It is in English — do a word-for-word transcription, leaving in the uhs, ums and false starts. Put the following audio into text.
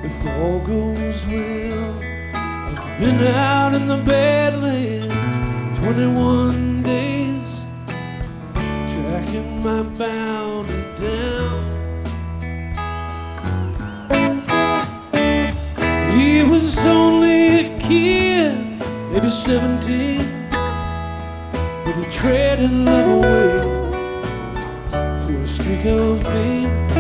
if all goes well. I've been out in the Badlands twenty-one days, tracking my bounty down. He was only a kid, maybe seventeen, but he traded love away for a streak of pain.